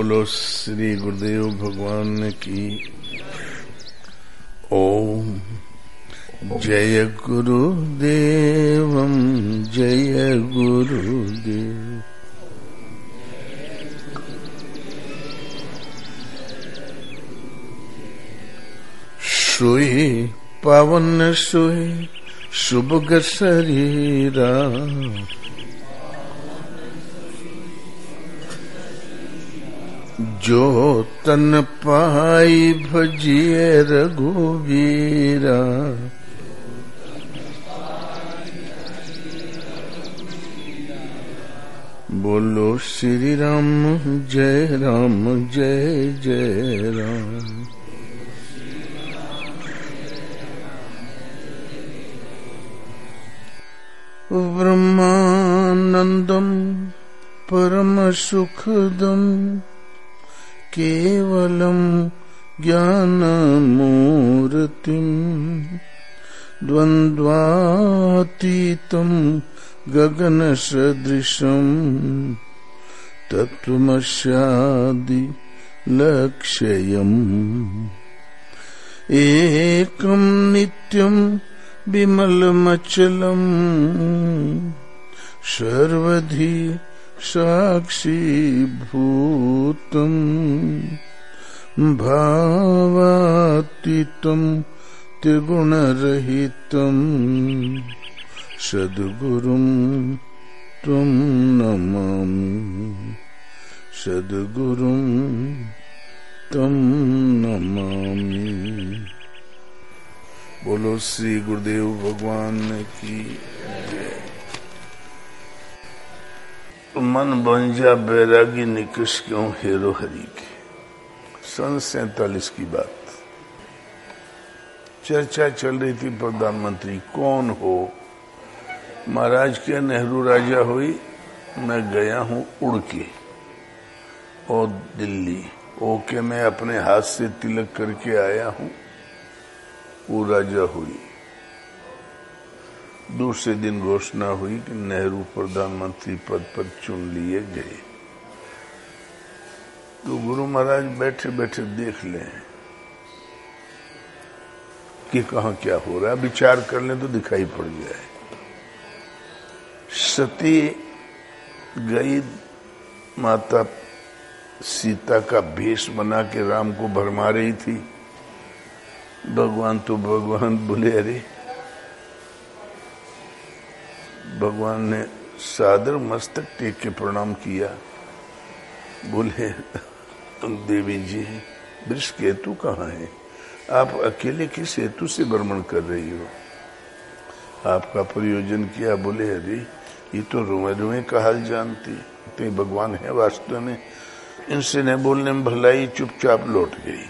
बोलो श्री गुरुदेव भगवान की। ओम जय गुरुदेवम जय गुरुदेव। सोए पावन सोए सुभग शरीरा, जो तन पाई भजिए रघुवीरा। बोलो श्री राम जय जय राम। ब्रह्मानंदम परम सुखदम केवलम ज्ञानमूर्तिम द्वन्द्वातीतं गगन सदृशं तत्त्वमस्यादि लक्ष्यम्। एकं नित्यं विमलमचलम् सर्वधि साक्षीभूतं भावातीतं त्रिगुणरहितं सद्गुरुं त्वं नमामि, सद्गुरुं त्वं नमामि। बोलो श्री गुरुदेव भगवान की जय। मन बंजा बैरागी निकष क्यों हेरो हरि के। सन 47 की बात। चर्चा चल रही थी प्रधानमंत्री कौन हो। महाराज के नेहरू राजा हुई, मैं गया हूं उड़ के और दिल्ली ओके मैं अपने हाथ से तिलक करके आया हूं। वो राजा हुई। दूसरे दिन घोषणा हुई कि नेहरू प्रधानमंत्री पद पर चुन लिए गए। तो गुरु महाराज बैठे बैठे देख लें कि कहाँ क्या हो रहा है, विचार कर लें तो दिखाई पड़ जाए। सती गई माता सीता का भेष बना के राम को भरमा रही थी। भगवान तो भगवान बोले, अरे भगवान ने सादर मस्तक टेक के प्रणाम किया। बोले, देवी जी वृष केतु कहाँ है? आप अकेले किस हेतु से भ्रमण कर रही हो? आपका प्रयोजन किया? बोले, अरे ये तो रुए रुए का हाल जानती, तो भगवान है वास्तव में। इनसे न बोलने में भलाई, चुपचाप लौट गई।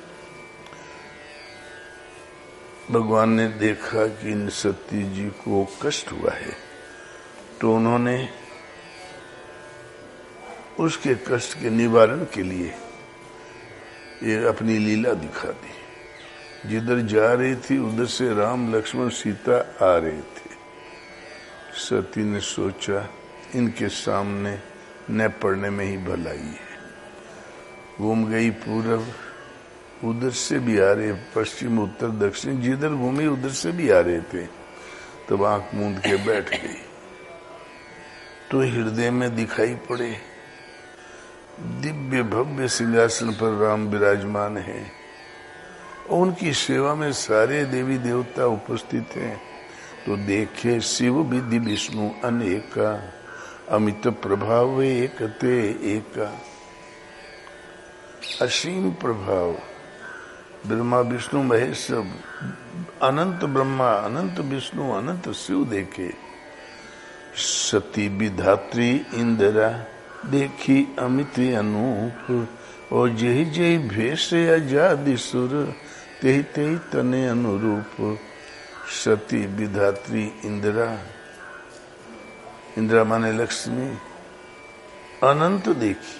भगवान ने देखा कि इन सती जी को कष्ट हुआ है, तो उन्होंने उसके कष्ट के निवारण के लिए ये अपनी लीला दिखा दी। जिधर जा रही थी उधर से राम लक्ष्मण सीता आ रहे थे। सती ने सोचा इनके सामने न पड़ने में ही भलाई है। घूम गई पूरब, उधर से भी आ रहे, पश्चिम उत्तर दक्षिण, जिधर घूमी उधर से भी आ रहे थे। तब आंख मूंद के बैठ गई तो हृदय में दिखाई पड़े दिव्य भव्य सिंहासन पर राम विराजमान है। उनकी सेवा में सारे देवी देवता उपस्थित हैं। तो देखे शिव विधि विष्णु अनेका, अमित प्रभाव एकते एका। असीम प्रभाव ब्रह्मा विष्णु महेश सब, अनंत ब्रह्मा अनंत विष्णु अनंत शिव देखे। सती विधात्री इंदिरा देखी अमित अनूप, और जय जय भेष आजादी सुर, तेहि तेहि तने अनुरूप। सती विधात्री इंदिरा, इंदिरा माने लक्ष्मी, अनंत देखी।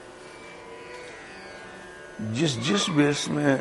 जिस जिस वेश में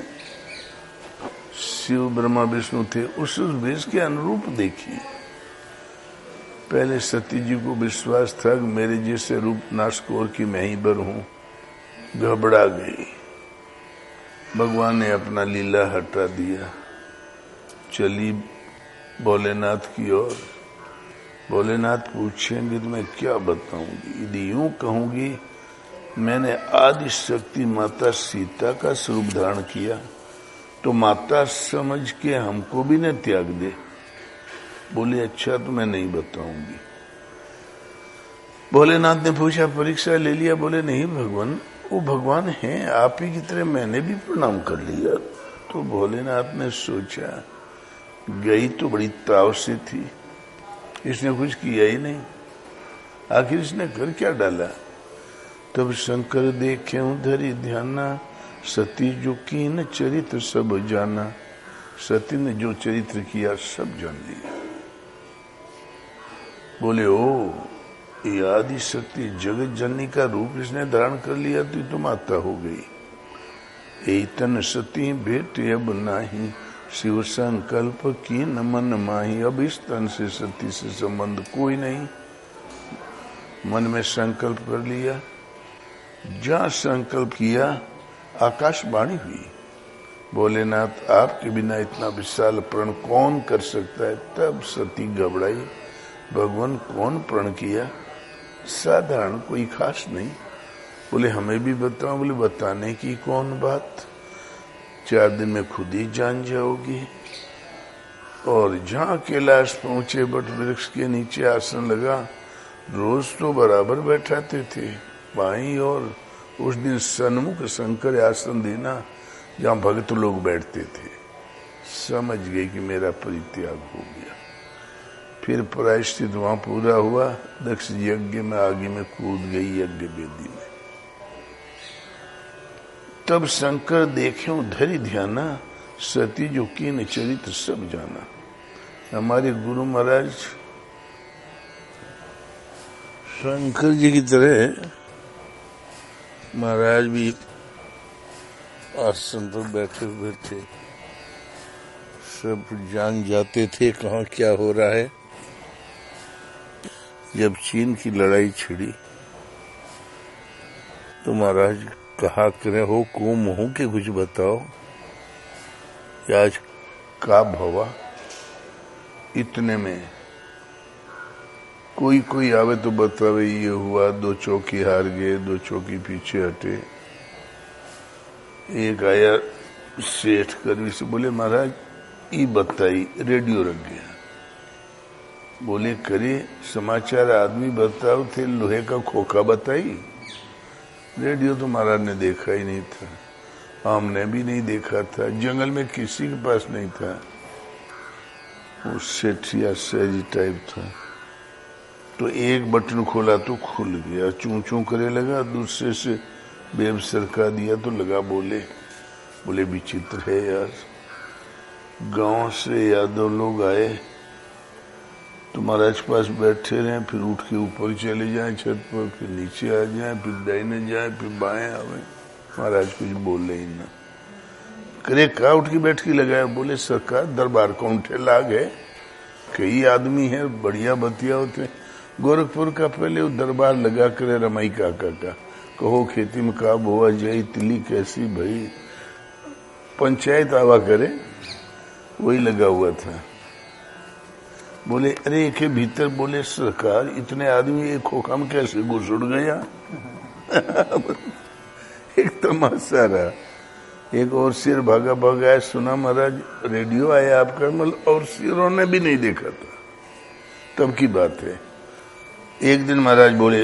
शिव ब्रह्मा विष्णु थे उस वेश के अनुरूप देखी। पहले सती जी को विश्वास था कि मेरे जैसे रूप नाशकोर की मैं ही बर हूं। घबरा गई। भगवान ने अपना लीला हटा दिया, चली भोलेनाथ की ओर। भोलेनाथ पूछेंगे तो मैं क्या बताऊंगी? यदि यूं कहूंगी मैंने आदि शक्ति माता सीता का स्वरूप धारण किया तो माता समझ के हमको भी न त्याग दे। बोले अच्छा तो मैं नहीं बताऊंगी। भोलेनाथ ने पूछा परीक्षा ले लिया? बोले नहीं भगवान, वो भगवान हैं, आप ही की तरह मैंने भी प्रणाम कर लिया। तो भोलेनाथ ने सोचा गई तो बड़ी ताव से थी, इसने कुछ किया ही नहीं, आखिर इसने कर क्या डाला। तब शंकर देखे धरी ध्याना, सती जो कीन चरित्र सब जाना। सती ने जो चरित्र किया सब जान लिया। बोले ओ ये आदि शक्ति जगत जननी का रूप इसने धारण कर लिया तो माता हो गई। ए तन सती बेटे अब नाही, शिव संकल्प की न मन माही। अब इस तन से सती से संबंध कोई नहीं। मन में संकल्प कर लिया, जहां संकल्प किया आकाशवाणी हुई, भोलेनाथ आपके बिना इतना विशाल प्रण कौन कर सकता है। तब सती घबराई, भगवान कौन प्रण किया? साधारण, कोई खास नहीं। बोले हमें भी बताओ। बोले बताने की कौन बात, 4 दिन में खुद ही जान जाओगी। और जहां कैलाश पहुंचे बट वृक्ष के नीचे आसन लगा, रोज तो बराबर बैठाते थे बाई और उस दिन सन्मुख शंकर आसन देना जहां भक्त लोग बैठते थे। समझ गए कि मेरा परित्याग हो गया। फिर प्रायश्चित वहां पूरा हुआ, दक्ष यज्ञ में आगे में कूद गई यज्ञ वेदी में। तब शंकर देखे धरी ध्याना, सती जो कीन चरित्र सब जाना। हमारे गुरु महाराज शंकर जी की तरह महाराज भी आसन पर बैठे हुए थे, सब जान जाते थे कहाँ क्या हो रहा है। जब चीन की लड़ाई छिड़ी तो महाराज कहा करे हो को मुंह के कुछ बताओ, आज का भवा। इतने में कोई आवे तो बतावे ये हुआ, 2 चौकी हार गए, 2 चौकी पीछे हटे। एक आया सेठ करवी से, बोले महाराज ई बताई, रेडियो रख गया। बोले करे समाचार आदमी बताओ थे, लोहे का खोखा बताई। रेडियो तो महाराज ने देखा ही नहीं था, हमने भी नहीं देखा था, जंगल में किसी के पास नहीं था। वो सेठिया सहजी टाइप था। तो एक बटन खोला तो खुल गया, चूं चूं करे लगा, दूसरे से बेब सरका दिया तो लगा बोले विचित्र है यार। गांव से यादव लोग आए तो महाराज के पास बैठे रहे, फिर उठ के ऊपर चले जाएं छत पर, फिर नीचे आ जाएं, फिर दाहिने जाएं, फिर बाएं आवे। महाराज कुछ बोले ही ना। करे का उठ के बैठ के लगाया। बोले सरकार दरबार कौंठे लाग है, कई आदमी है बढ़िया बतिया होते। गोरखपुर का पहले वो दरबार लगा करे रमाई काका का, कहो खेती में का बोआ जाई, तिली कैसी भई, पंचायत आवा करे, वही लगा हुआ था। बोले अरे के भीतर, बोले सरकार इतने आदमी एक खोखा में कैसे घुस उड़ गया। एक तमाशा रहा। एक और सिर भागा भागा सुना महाराज रेडियो आया आपका, मतलब और सिरों ने भी नहीं देखा था। तब की बात है। एक दिन महाराज बोले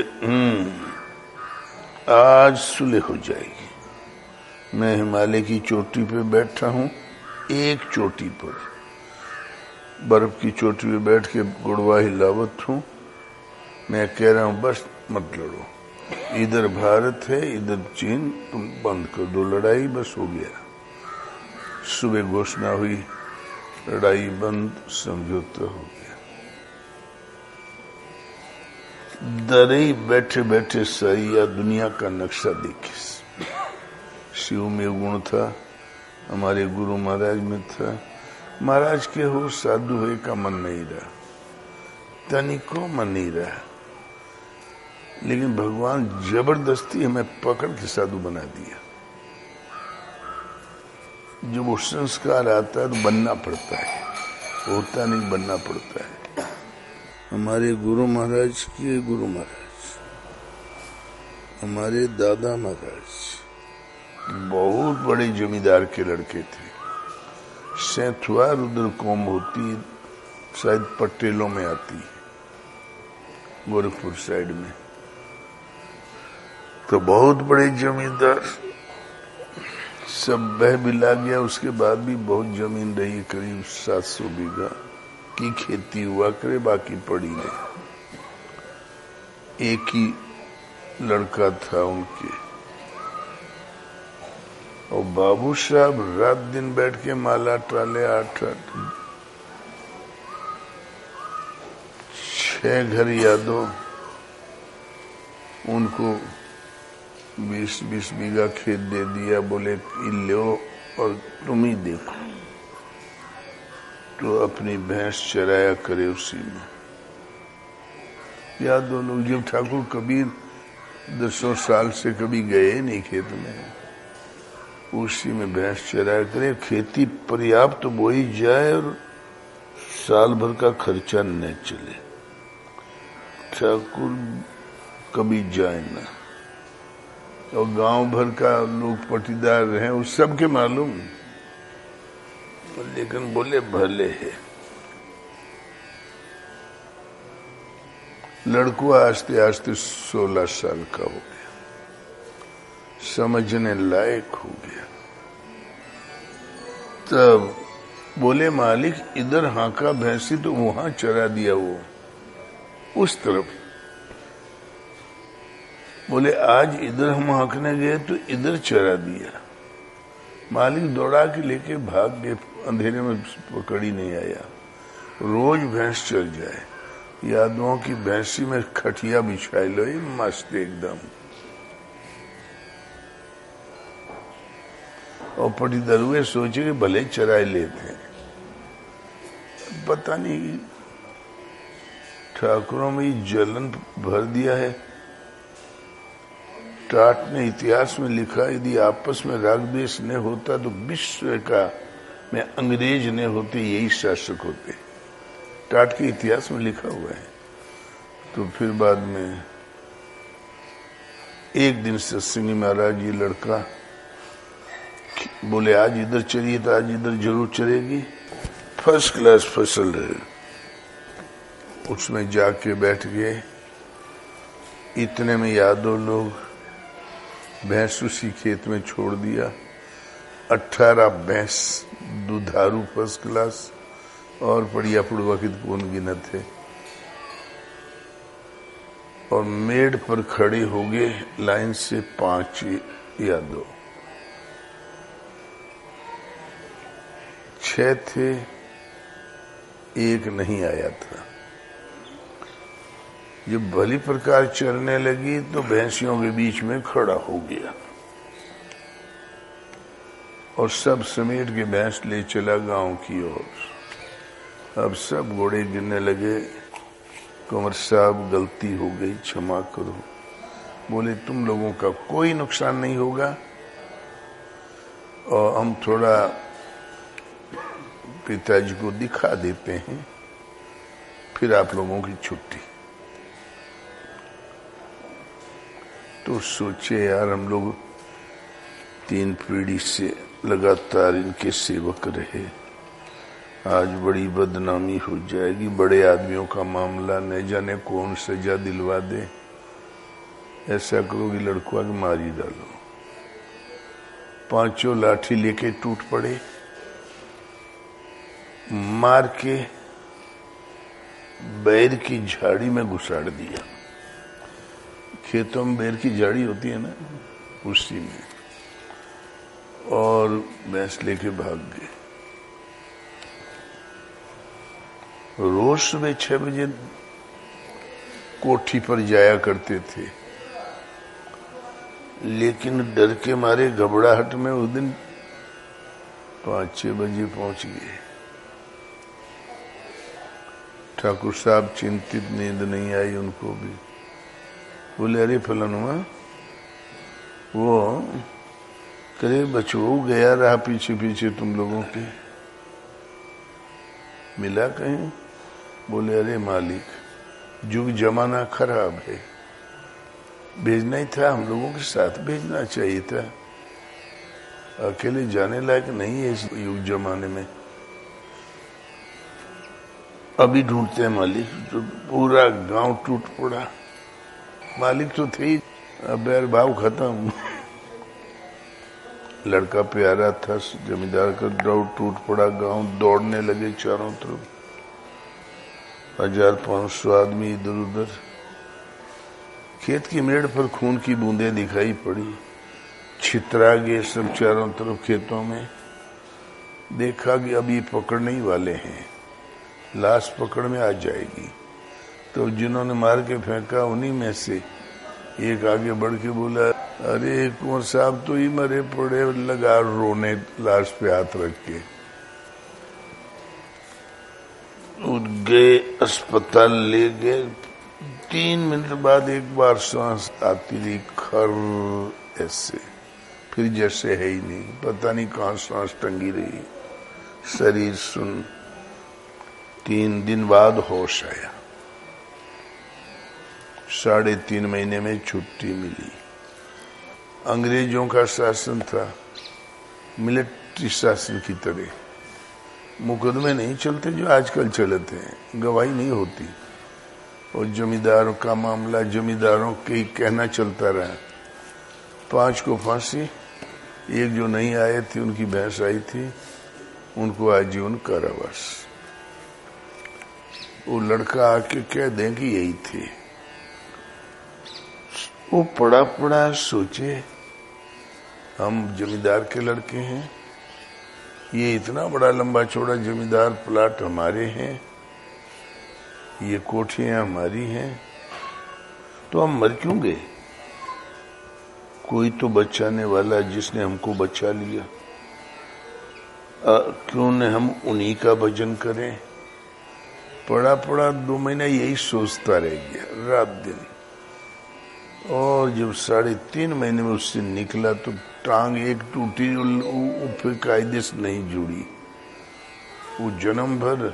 आज सुलह हो जाएगी। मैं हिमालय की चोटी पे बैठा हूँ, एक चोटी पर, बर्फ की चोटी पे बैठ के गुड़वा हिलावत हूँ। मैं कह रहा हूँ बस मत लड़ो, इधर भारत है इधर चीन, तुम बंद कर दो लड़ाई, बस हो गया। सुबह घोषणा हुई, लड़ाई बंद, समझौता हो गया। दरई बैठे बैठे सैया दुनिया का नक्शा देखे। शिव में गुण था, हमारे गुरु महाराज में था। महाराज के हो साधु हुए का मन नहीं रहा, तनिको मन नहीं रहा। लेकिन भगवान जबरदस्ती हमें पकड़ के साधु बना दिया। जब वो संस्कार आता है तो बनना पड़ता है, होता नहीं, बनना पड़ता है। हमारे गुरु महाराज के गुरु महाराज, हमारे दादा महाराज बहुत बड़े जमींदार के लड़के थे। सैथुआ रुद्र कौम होती, शायद पटेलों में आती है, गोरखपुर साइड में। तो बहुत बड़े जमींदार, सब बह बिला गया। उसके बाद भी बहुत जमीन रही, करीब 700 बीघा की खेती हुआ करे, बाकी पड़ी रही। एक ही लड़का था उनके, और बाबू साहब रात दिन बैठ के माला टाले 6 घर यादों, उनको 20-20 बीघा खेत दे दिया। बोले लो और तुम ही देखो, तो अपनी भैंस चराया करे उसी में। यादव लोग, जब ठाकुर कबीर 10 साल से कभी गए नहीं खेत में, उसी में भैंस चराया करे। खेती पर्याप्त तो बोई जाए और साल भर का खर्चा न चले। ठाकुर कभी जाए ना, और गांव भर का लोग पटीदार रहे, उस सबके मालूम, लेकिन बोले भले है। लड़का आस्ते आस्ते 16 साल का हो गया, समझने लायक हो गया। तब बोले मालिक इधर हाका भैंसी तो वहां चरा दिया, वो उस तरफ। बोले आज इधर हम हाँकने गए तो इधर चरा दिया। मालिक दौड़ा के लेके भाग गए, अंधेरे में पकड़ी नहीं आया। रोज भैंस चल जाए, यादवों की भैंसी में खटिया बिछाई लो, मस्त एकदम। और पटी दरुए सोचे कि भले चराए लेते हैं। पता नहीं ठाकुरों में जलन भर दिया है। टाट ने इतिहास में लिखा, यदि आपस में राग द्वेष न होता तो विश्व का में अंग्रेज ने होते, यही शासक होते। टाट के इतिहास में लिखा हुआ है। तो फिर बाद में एक दिन सत्संगी महाराज ये लड़का बोले आज इधर चलिए, तो आज इधर जरूर चलेगी, फर्स्ट क्लास फसल है। उसमें जाके बैठ गए। इतने में यादव लोग भैंस उसी खेत में छोड़ दिया। 18 भैंस दुधारू फर्स्ट क्लास, और बढ़िया पुड़वकित कौन गिनत थे। और मेड़ पर खड़े हो गए लाइन से 5 यादव, 6 थे, एक नहीं आया था। जब भली प्रकार चलने लगी तो भैंसियों के बीच में खड़ा हो गया और सब समेट के भैंस ले चला गांव की ओर। अब सब घोड़े गिरने लगे। कुंवर साहब गलती हो गई, क्षमा करो। बोले तुम लोगों का कोई नुकसान नहीं होगा, और हम थोड़ा पिताजी को दिखा देते हैं, फिर आप लोगों की छुट्टी। तो सोचे यार हम लोग 3 पीढ़ी से लगातार इनके सेवक रहे, आज बड़ी बदनामी हो जाएगी। बड़े आदमियों का मामला, न जाने कौन सजा दिलवा दे। ऐसा करो कि लड़कुआ के मार ही डालो। 5 लाठी लेके टूट पड़े, मार के बैर की झाड़ी में घुसाड़ दिया। खेतों में बैर की झाड़ी होती है ना, उसी में, और भैंस लेके भाग गए। रोज सुबह 6 बजे कोठी पर जाया करते थे, लेकिन डर के मारे घबराहट में उस दिन 5-6 बजे पहुंच गए। ठाकुर साहब चिंतित, नींद नहीं आई उनको भी। बोले अरे फलानुमा, वो करे बचो गया रहा पीछे पीछे तुम लोगों के, मिला कहीं? बोले अरे मालिक, युग जमाना खराब है, भेजना ही था, हम लोगों के साथ भेजना चाहिए था, अकेले जाने लायक नहीं है इस युग जमाने में। अभी ढूंढते हैं मालिक। तो पूरा गांव टूट पड़ा। मालिक तो थे ही, अब यार भाव खत्म। लड़का प्यारा था, जमींदार का दौड़ टूट पड़ा, गांव दौड़ने लगे चारों तरफ, 1500 आदमी इधर उधर। खेत की मेड़ पर खून की बूंदें दिखाई पड़ी, छितरा गए सब चारों तरफ खेतों में। देखा कि अब ये पकड़ने ही वाले हैं, लाश पकड़ में आ जाएगी। तो जिन्होंने मार के फेंका उन्हीं में से एक आगे बढ़ के बोला, अरे कुंवर साहब तो ही मरे पड़े, लगा रोने लाश पे हाथ रख के। उठ गए, अस्पताल ले गए। 3 मिनट बाद एक बार सांस आती रही, खर ऐसे, फिर जैसे है ही नहीं, पता नहीं कहाँ सांस टंगी रही, शरीर सुन। 3 दिन बाद होश आया। 3.5 महीने में छुट्टी मिली। अंग्रेजों का शासन था, मिलिट्री शासन की तरह। मुकदमे नहीं चलते जो आजकल चलते हैं, गवाही नहीं होती। और जमींदारों का मामला जमींदारों के ही कहना चलता रहा। 5 को फांसी, एक जो नहीं आए थे उनकी भैंस आई थी, उनको आजीवन कारावास। वो लड़का आके कह दें कि यही थे। वो पड़ा पड़ा सोचे, हम जमींदार के लड़के हैं, ये इतना बड़ा लंबा चौड़ा जमींदार प्लाट हमारे हैं, ये कोठियां हमारी हैं, तो हम मर क्यों गए? कोई तो बचाने वाला जिसने हमको बचा लिया, क्यों न हम उन्हीं का भजन करें। पड़ा पड़ा 2 महीना यही सोचता रह गया, रात दिन। और जब 3.5 महीने में उससे निकला तो टांग एक टूटी, फिर कायदे से नहीं जुड़ी। वो जन्म भर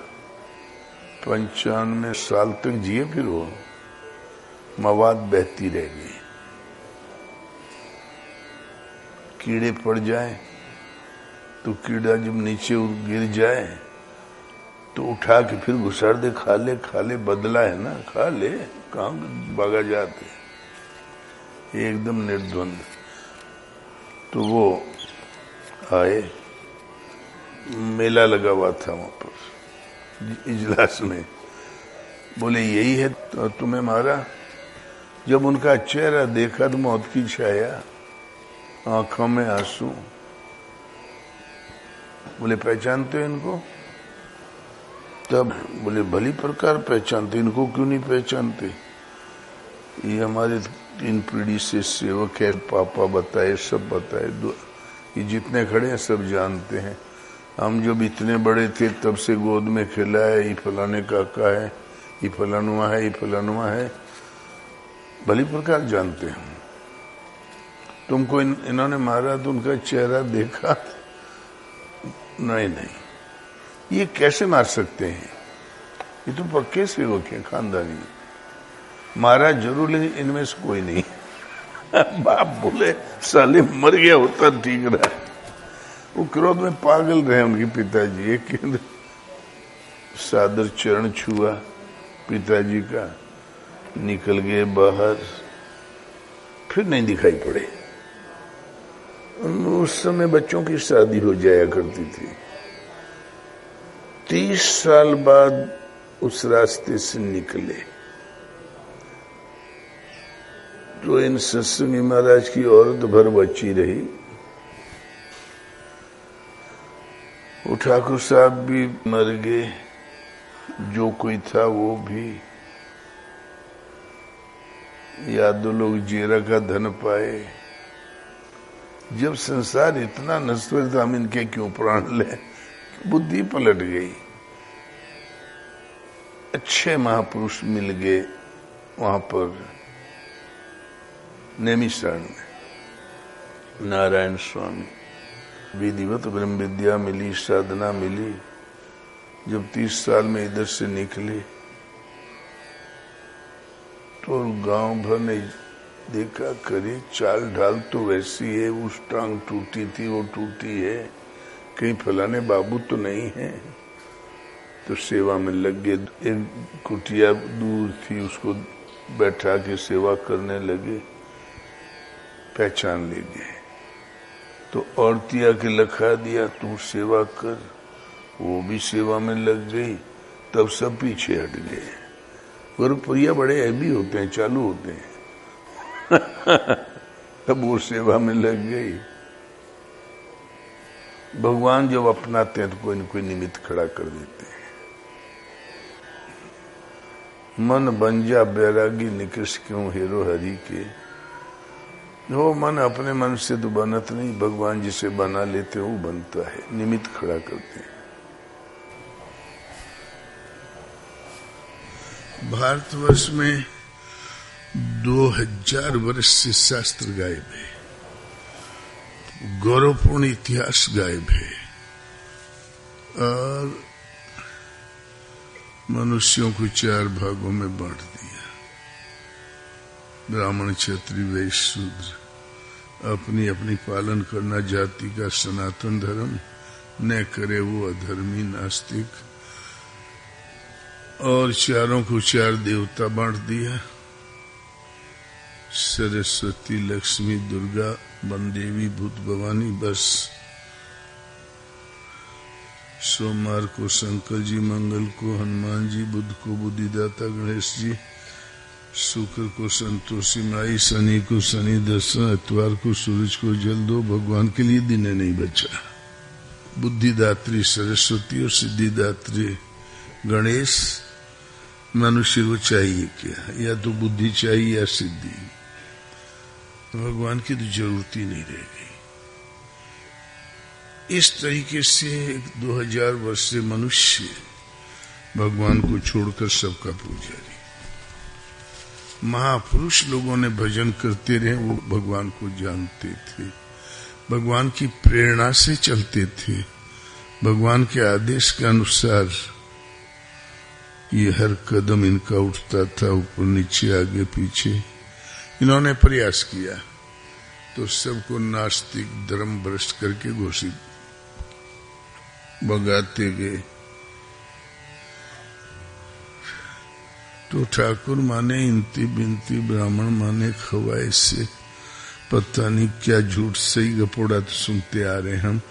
95 साल तक जिए, फिर वो मवाद बहती रह गई। कीड़े पड़ जाए तो कीड़ा जब नीचे गिर जाए तो उठा के फिर घुसाड़ दे, खा ले, बदला है ना, खा ले, कहाँ भागा जाते, एकदम निर्द्वंद। तो वो आए, मेला लगा हुआ था वहां पर इजलास में। बोले यही है तो तुम्हें मारा? जब उनका चेहरा देखा तो मौत की छाया, आंखों में आंसू। बोले पहचानते हो इनको? तब बोले भली प्रकार पहचानते, इनको क्यों नहीं पहचानते? ये हमारे 3 पीढ़ी से सेवक है, पापा बताए, सब बताए, ये जितने खड़े हैं सब जानते हैं। हम जब इतने बड़े थे तब से गोद में खेला है, ये फलाने काका है, ये फलानुआ है, ये फलानुआ है, भली प्रकार जानते हैं। तुमको इन्होंने मारा तो उनका चेहरा देखा? नहीं, ये कैसे मार सकते हैं? ये तो पक्के सेवक है, खानदानी। मारा जरूर, लेकिन इनमें से कोई नहीं। बाप बोले साले मर गया होता ठीक रहा। वो क्रोध में पागल रहे उनके पिताजी। एक सादर चरण छुआ पिताजी का, निकल गए बाहर, फिर नहीं दिखाई पड़े। उस समय बच्चों की शादी हो जाया करती थी। 30 साल बाद उस रास्ते से निकले तो इन सत्संगी महाराज की औरत भर बच्ची रही। वो ठाकुर साहब भी मर गए, जो कोई था वो भी। यादव लोग जेरा का धन पाए। जब संसार इतना नश्वर था, हम इनके क्यों प्राण ले? बुद्धि पलट गई। अच्छे महापुरुष मिल गए वहां पर, नैमिषारण्य में नारायण स्वामी विधिवत ब्रह्म विद्या मिली, साधना मिली। जब 30 साल में इधर से निकले तो गांव भर ने देखा, करे चाल ढाल तो वैसी है, उस टांग टूटी थी वो टूटी है, कहीं फलाने बाबू तो नहीं है। तो सेवा में लग गए। एक कुटिया दूर थी, उसको बैठा के सेवा करने लगे। पहचान ले गए तो औरतिया के लखा दिया, तू सेवा कर। वो भी सेवा में लग गई। तब सब पीछे हट गए। गुरुपुरिया बड़े ऐबी होते हैं, चालू होते हैं। तब वो सेवा में लग गई। भगवान जब अपनाते हैं तो कोई न कोई निमित्त खड़ा कर देते हैं। मन बंजा बैरागी निकृष्ट क्यों हेरो हरि के। वो मन अपने मन से तो बनत नहीं, भगवान जिसे बना लेते हैं वो बनता है, निमित्त खड़ा करते हैं। भारतवर्ष में 2000 वर्ष से शास्त्र गायब है, गौरवपूर्ण इतिहास गायब है, और मनुष्यों को 4 भागों में बांट दिया। ब्राह्मण, क्षत्रिय, वैश्य, शूद्र। अपनी अपनी पालन करना जाति का सनातन धर्म, न करे वो अधर्मी नास्तिक। और चारों को 4 देवता बांट दिया। सरस्वती, लक्ष्मी, दुर्गा, बनदेवी, भूत भवानी। बस सोमवार को शंकर जी, मंगल को हनुमान जी, बुध को बुद्धिदाता गणेश जी, शुक्र को संतोषी माई, शनि को शनि दर्शन, इतवार को सूरज को जल दो। भगवान के लिए दिन नहीं बचा। बुद्धिदात्री सरस्वती और सिद्धिदात्री गणेश। मनुष्य को चाहिए क्या? या तो बुद्धि चाहिए या सिद्धि। भगवान की तो जरूरत ही नहीं रह गई। इस तरीके से 2000 वर्ष से मनुष्य भगवान को छोड़कर सबका पुजारी। महापुरुष लोगों ने भजन करते रहे, वो भगवान को जानते थे, भगवान की प्रेरणा से चलते थे, भगवान के आदेश के अनुसार ये हर कदम इनका उठता था, ऊपर नीचे आगे पीछे। इन्होंने प्रयास किया तो सबको नास्तिक धर्म भ्रष्ट करके घोषित भगाते गए। तो ठाकुर माने इंती बिनती, ब्राह्मण माने खवाए से। पता नहीं क्या झूठ सही गपोड़ा तो सुनते आ रहे हम।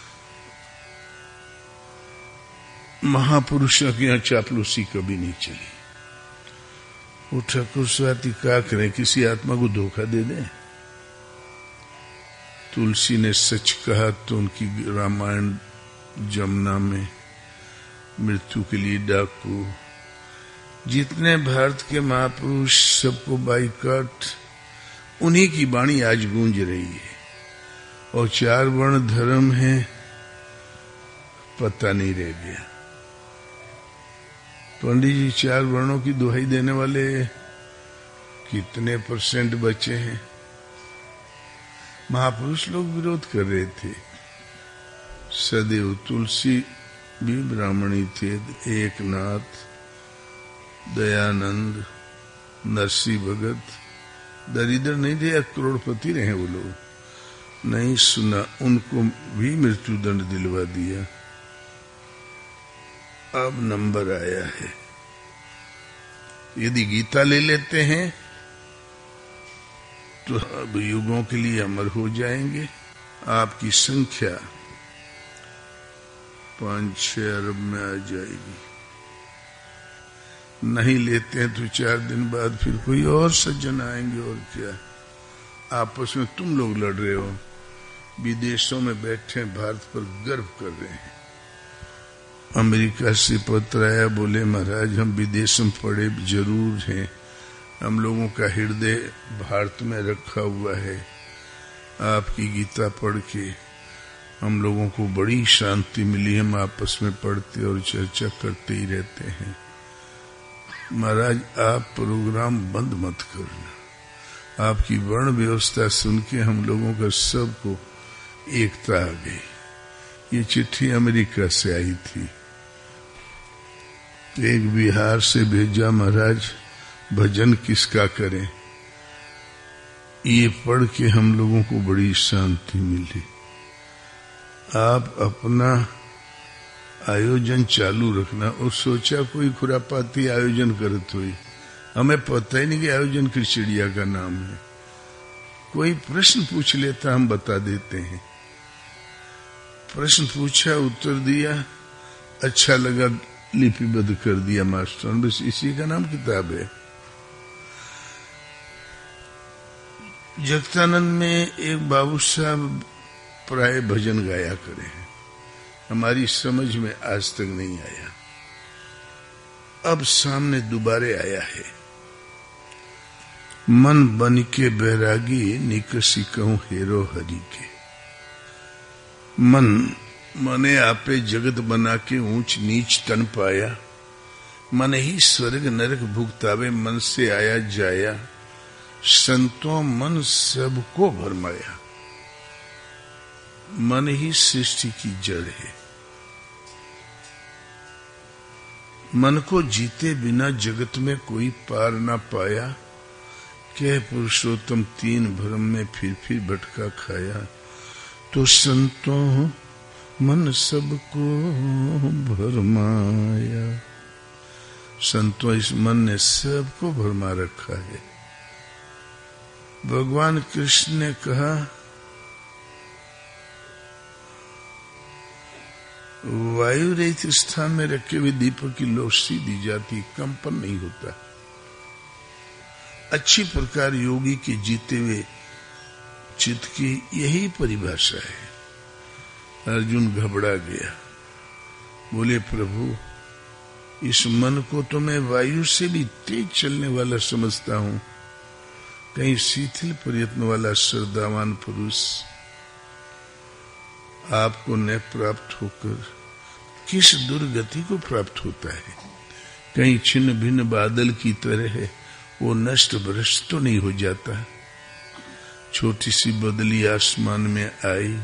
महापुरुषों के यहाँ चापलूसी कभी नहीं चली। वो ठाकुर स्वाति क्या करें, किसी आत्मा को धोखा दे दें। तुलसी ने सच कहा तो उनकी रामायण जमुना में मृत्यु के लिए डाकू। जितने भारत के महापुरुष सबको बाइकाट, उन्हीं की वाणी आज गूंज रही है। और 4 वर्ण धर्म है, पता नहीं रह गया। पंडित जी 4 वर्णों की दुहाई देने वाले कितने % बचे हैं? महापुरुष लोग विरोध कर रहे थे। सदैव तुलसी भी ब्राह्मणी थे, एकनाथ, दयानंद, नरसिंह भगत दरिद्र नहीं थे या करोड़पति रहे वो लोग। नहीं सुना, उनको भी मृत्यु दंड दिलवा दिया। अब नंबर आया है। यदि गीता ले लेते हैं तो अब युगों के लिए अमर हो जाएंगे। आपकी संख्या 5-6 अरब में आ जाएगी। नहीं लेते हैं तो 4 दिन बाद फिर कोई और सज्जन आएंगे। और क्या, आपस में तुम लोग लड़ रहे हो, विदेशों में बैठे भारत पर गर्व कर रहे हैं। अमेरिका से पत्र आया, बोले महाराज हम विदेश में पड़े जरूर हैं, हम लोगों का हृदय भारत में रखा हुआ है। आपकी गीता पढ़ के हम लोगों को बड़ी शांति मिली। हम आपस में पढ़ते और चर्चा करते ही रहते हैं। महाराज आप प्रोग्राम बंद मत करना, आपकी वर्ण व्यवस्था सुन के हम लोगों का सबको एकता आ गई। ये चिट्ठी अमेरिका से आई थी, एक बिहार से भेजा, महाराज भजन किसका करें। ये पढ़ के हम लोगों को बड़ी शांति मिली। आप अपना आयोजन चालू रखना। और सोचा कोई खुरापाती आयोजन करत हुई, हमें पता ही नहीं कि आयोजन किस चिड़िया का नाम है। कोई प्रश्न पूछ लेता हम बता देते हैं। प्रश्न पूछा, उत्तर दिया, अच्छा लगा, लिपिबद्ध कर दिया मास्टर, बस इसी का नाम किताब है। जगतानंद में एक बाबू साहब प्राय भजन गाया करे, हमारी समझ में आज तक नहीं आया, अब सामने दोबारे आया है। मन बन के बैरागी निकसी कहूं हेरो हरि के। मन मने आपे जगत बना के ऊंच नीच तन पाया, मन ही स्वर्ग नरक भुगतावे, मन से आया जाया, संतों मन सबको भरमाया। मन ही सृष्टि की जड़ है। मन को जीते बिना जगत में कोई पार ना पाया, कह पुरुषोत्तम तीन भ्रम में फिर भटका खाया। तो संतों मन सबको भरमाया, संतों इस मन ने सबको भरमा रखा है। भगवान कृष्ण ने कहा, वायु रहित स्थान में रखे हुए दीपक की रोशनी दी जाती, कंपन नहीं होता। अच्छी प्रकार योगी के जीते हुए चित्त की यही परिभाषा है। अर्जुन घबरा गया, बोले प्रभु इस मन को तो मैं वायु से भी तेज चलने वाला समझता हूं, कहीं शिथिल प्रयत्न वाला श्रद्धावान पुरुष आपको न प्राप्त होकर किस दुर्गति को प्राप्त होता है। कहीं छिन्न भिन्न बादल की तरह है, वो नष्ट भ्रष्ट तो नहीं हो जाता। छोटी सी बदली आसमान में आई,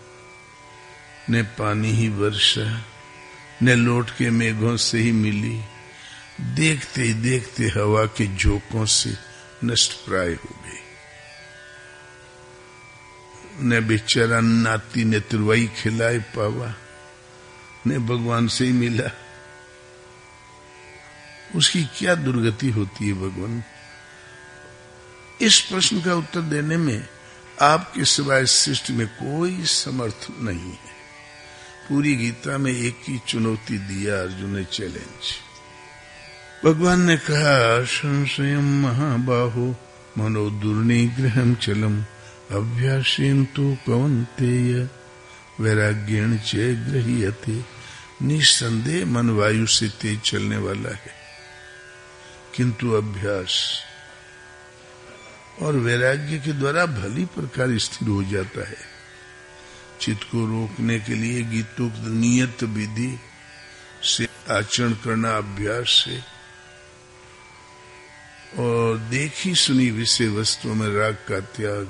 न पानी ही वर्षा, न लौट के मेघों से ही मिली, देखते ही देखते हवा के झोंकों से नष्ट प्राय हो गई। न बेचारा नाती ने तुरवाई खिलाए पावा, न भगवान से ही मिला। उसकी क्या दुर्गति होती है भगवान? इस प्रश्न का उत्तर देने में आपके सिवाय सृष्टि में कोई समर्थ नहीं है। पूरी गीता में एक ही चुनौती दिया अर्जुन ने, चैलेंज। भगवान ने कहा, संशयम महाबाहो मनो दुर्निग्रहम चलम अभ्यासेन तो कौन्तेय वैराग्येण च गृह्यते। निस्संदेह मन वायु से तेज चलने वाला है, किंतु अभ्यास और वैराग्य के द्वारा भली प्रकार स्थिर हो जाता है। चित्त को रोकने के लिए गीतोक्त नियत विधि से आचरण करना अभ्यास है, और देखी सुनी विषय वस्तुओं में राग का त्याग,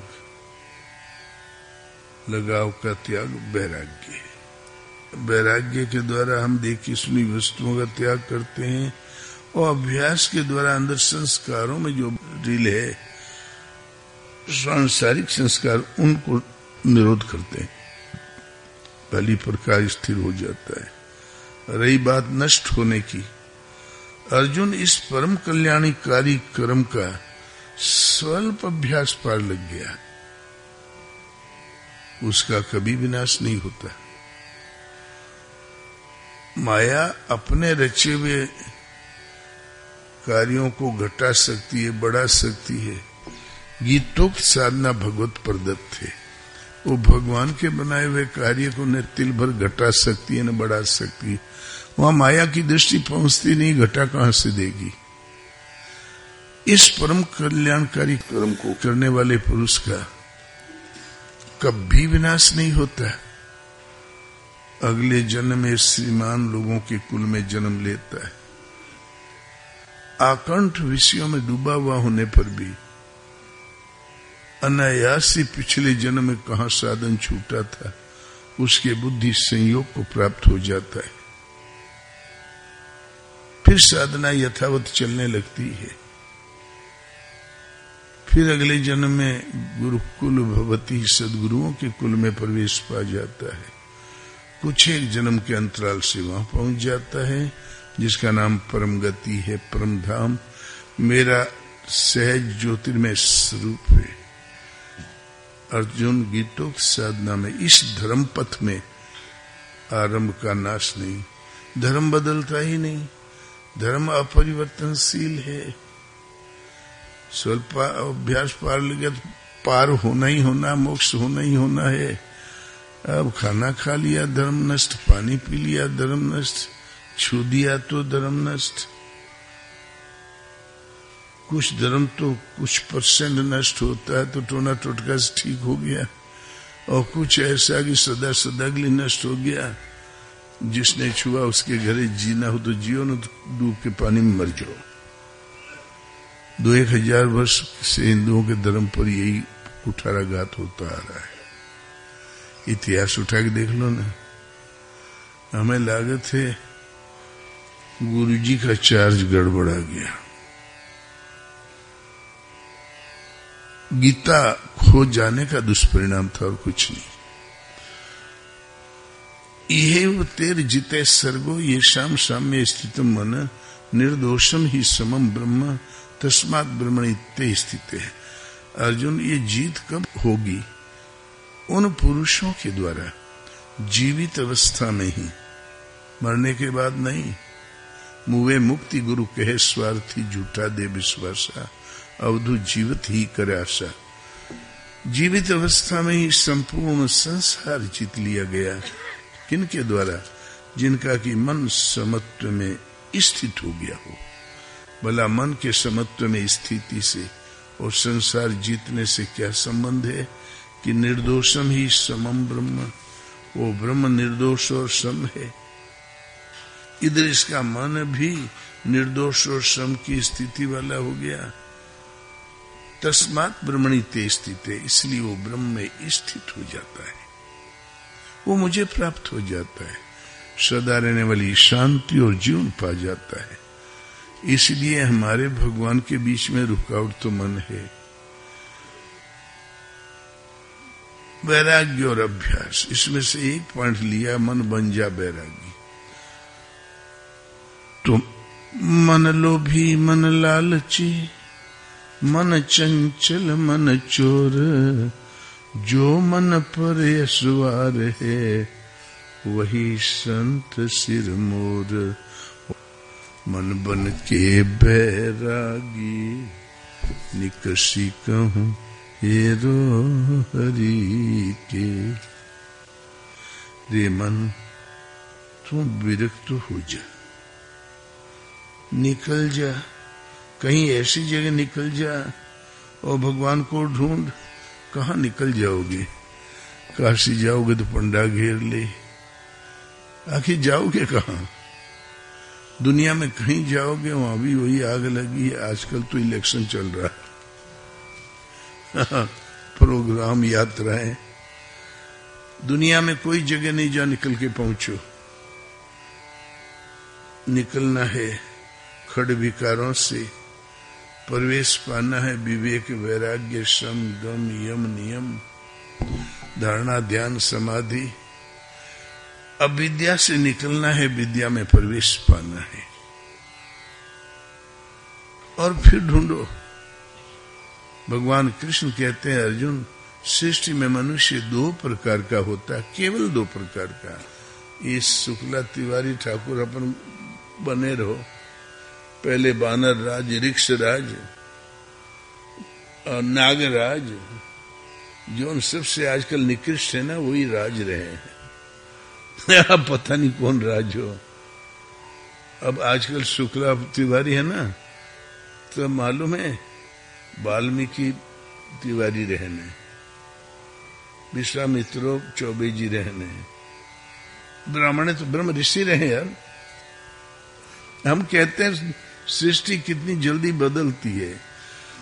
लगाव का त्याग वैराग्य है। वैराग्य के द्वारा हम देखी सुनी वस्तुओं का त्याग करते हैं, और अभ्यास के द्वारा अंदर संस्कारों में जो ढील है, सांसारिक संस्कार, उनको निरोध करते हैं, भली प्रकार स्थिर हो जाता है। रही बात नष्ट होने की, अर्जुन इस परम कल्याणकारी कर्म का स्वल्प अभ्यास पार लग गया, उसका कभी विनाश नहीं होता। माया अपने रचे हुए कार्यों को घटा सकती है, बढ़ा सकती है। गीतोक्त साधना भगवत प्रदत्त है, वो भगवान के बनाए हुए कार्य को न तिल भर घटा सकती है न बढ़ा सकती है। वहां माया की दृष्टि पहुंचती नहीं, घटा कहां से देगी। इस परम कल्याणकारी कर्म को करने वाले पुरुष का कभी विनाश नहीं होता। अगले जन्म में श्रीमान लोगों के कुल में जन्म लेता है। आकंठ विषयों में डूबा हुआ होने पर भी अनायास ही पिछले जन्म में कहां साधन छूटा था, उसके बुद्धि संयोग को प्राप्त हो जाता है। फिर साधना यथावत चलने लगती है। फिर अगले जन्म में गुरुकुल भवती, सदगुरुओं के कुल में प्रवेश पा जाता है। कुछ एक जन्म के अंतराल से वहां पहुंच जाता है, जिसका नाम परम गति है, परम धाम, मेरा सहज ज्योतिर्मय स्वरूप है। अर्जुन, गीतोक्त साधना में इस धर्म पथ में आरंभ का नाश नहीं, धर्म बदलता ही नहीं, धर्म अपरिवर्तनशील है। स्वल्प अभ्यास पार लगे तो पार होना ही होना, मोक्ष होना ही होना है। अब खाना खा लिया धर्म नष्ट, पानी पी लिया धर्म नष्ट, छू दिया तो धर्म नष्ट। कुछ धर्म तो कुछ % नष्ट होता है तो टोना टोटका से ठीक हो गया, और कुछ ऐसा कि सदा सदा के लिए नष्ट हो गया। जिसने छुआ उसके घरे जीना हो तो जियो, न तो डूब के पानी में मर जाओ। 2000 वर्ष से हिंदुओं के धर्म पर यही कुठाराघात होता आ रहा है। इतिहास उठा के देख लो ना। हमें लागत है गुरुजी का चार्ज गड़बड़ा गया। गीता खो जाने का दुष्परिणाम था और कुछ नहीं। इहेव तेर जिते सर्गो येषाम साम्य स्थितम मन निर्दोषम ही समम ब्रह्म तस्मात् ब्रह्मणि ते स्थित है। अर्जुन, ये जीत कब होगी? उन पुरुषों के द्वारा जीवित अवस्था में ही, मरने के बाद नहीं। मुवे मुक्ति गुरु कहे स्वार्थी, झूठा दे विश्वासा, अवधु जीवित ही करे आशा। जीवित अवस्था में ही संपूर्ण संसार जीत लिया गया। किनके द्वारा? जिनका कि मन समत्व में स्थित हो गया हो। भला मन के समत्व में स्थिति से और संसार जीतने से क्या संबंध है? कि निर्दोषम ही समम ब्रह्म, वो ब्रह्म निर्दोष और सम है। इधर इसका मन भी निर्दोष और सम की स्थिति वाला हो गया। तस्मात् ब्रह्मणि ते स्थित है, इसलिए वो ब्रह्म में स्थित हो जाता है, वो मुझे प्राप्त हो जाता है, सदा रहने वाली शांति और जीवन पा जाता है। इसलिए हमारे भगवान के बीच में रुकावट तो मन है। वैराग्य और अभ्यास, इसमें से एक पॉइंट लिया, मन बन जा बैरागी। तो मन लोभी मन लालची, मन चंचल मन चोर, जो मन पर सवार है वही संत सिर मोर। मन बन के बैरागी, निकसी कहूं हेरो हरि के। रे मन, तुम विरक्त हो जा, निकल जा, कहीं ऐसी जगह निकल जा और भगवान को ढूंढ। कहाँ निकल जाओगे? काशी जाओगे तो पंडा घेर ले, आखिर जाओगे कहाँ? दुनिया में कहीं जाओगे वहां भी वही आग लगी है। आजकल तो इलेक्शन चल रहा है प्रोग्राम, यात्राएं, दुनिया में कोई जगह नहीं जा निकल के पहुंचो। निकलना है खड़ विकारों से, प्रवेश पाना है विवेक वैराग्य शम गम यम नियम, धारणा ध्यान समाधि। अविद्या से निकलना है, विद्या में प्रवेश पाना है। और फिर ढूंढो। भगवान कृष्ण कहते हैं, अर्जुन, सृष्टि में मनुष्य 2 प्रकार का होता है, केवल 2 प्रकार का। ये शुक्ला तिवारी ठाकुर अपन बने रहो। पहले बानर राज, ऋक्ष राज और नागराज, जो उन सबसे आजकल निकृष्ट है ना, वही राज रहे हैं। अब पता नहीं कौन राज हो। अब आजकल शुक्ला तिवारी है ना, तो मालूम है वाल्मीकि तिवारी रहने, विश्वामित्रो चौबे जी रहने, ब्राह्मण तो ब्रह्म ऋषि रहे यार। हम कहते हैं सृष्टि कितनी जल्दी बदलती है।